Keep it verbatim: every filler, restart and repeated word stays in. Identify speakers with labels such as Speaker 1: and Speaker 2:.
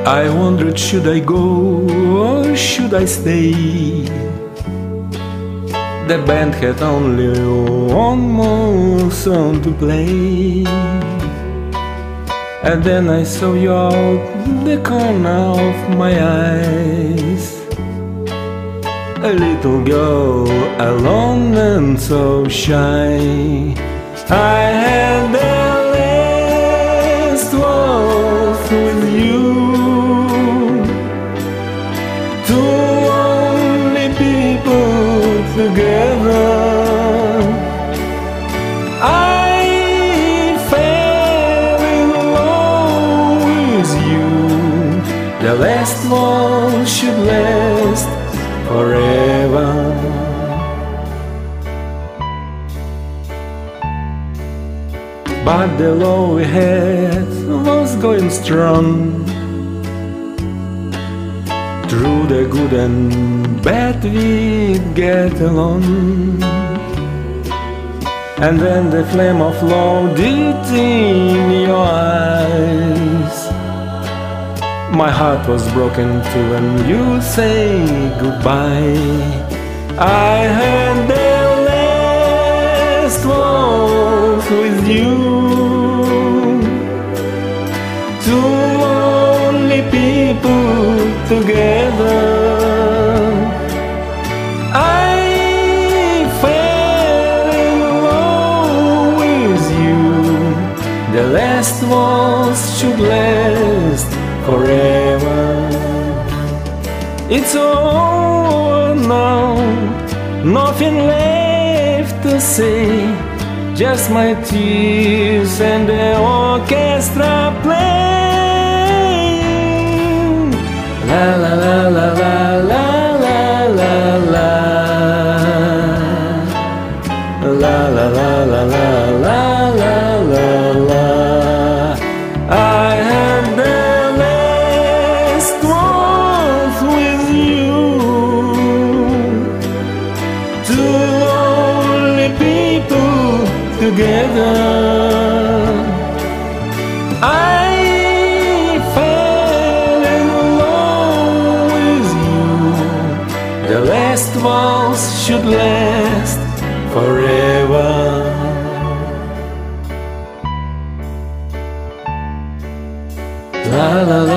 Speaker 1: I wondered, should I go or should I stay? The band had only one more song to play, and then I saw you out the corner of my eyes, a little girl, alone and so shy. I had the last waltz with you, two lonely people together. I fell in love with you. The last waltz should last forever. But the love we had was going strong, through the good and bad we'd get along. And then the flame of love lit in your eyes. My heart was broken too when you say goodbye. I heard the last waltz with you, two lonely people together. I fell in love with you. The last waltz should last forever. It's over now, nothing left to say, just my tears and the orchestra playing. La la la la la la la la la la la la la la la la la la. I had the last waltz with you, two lonely people together. I fell in love with you. The last waltz should last forever. La la